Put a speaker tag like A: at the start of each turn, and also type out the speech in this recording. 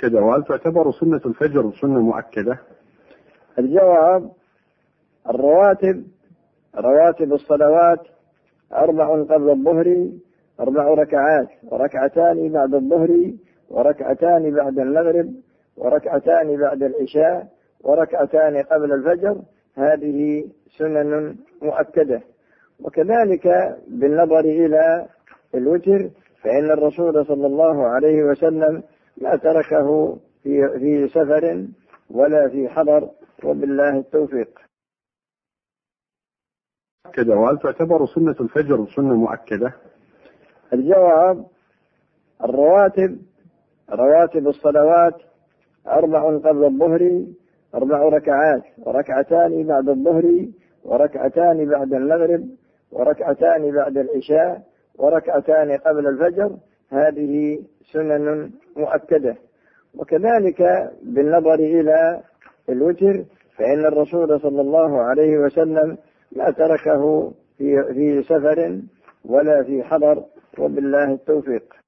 A: مؤكدة، وهل تعتبر سنة الفجر سنة مؤكدة؟
B: الجواب: رواتب الصلوات 4 قبل الظهر، 4 ركعات، وركعتان بعد الظهر، وركعتان بعد المغرب، وركعتان بعد العشاء، وركعتان قبل الفجر، هذه سنن مؤكدة. وكذلك بالنظر إلى الوتر، فإن الرسول صلى الله عليه وسلم ما تركه في سفر ولا في حضر، وبالله التوفيق.
A: وهل تعتبر سنة الفجر سنة مؤكدة؟
B: الجواب: رواتب الصلوات 4 قبل الظهر، 4 ركعات، وركعتان بعد الظهر، وركعتان بعد المغرب، وركعتان بعد العشاء، وركعتان قبل الفجر، هذه سنن مؤكدة. وكذلك بالنظر إلى الوتر، فإن الرسول صلى الله عليه وسلم ما تركه في سفر ولا في حضر، وبالله التوفيق.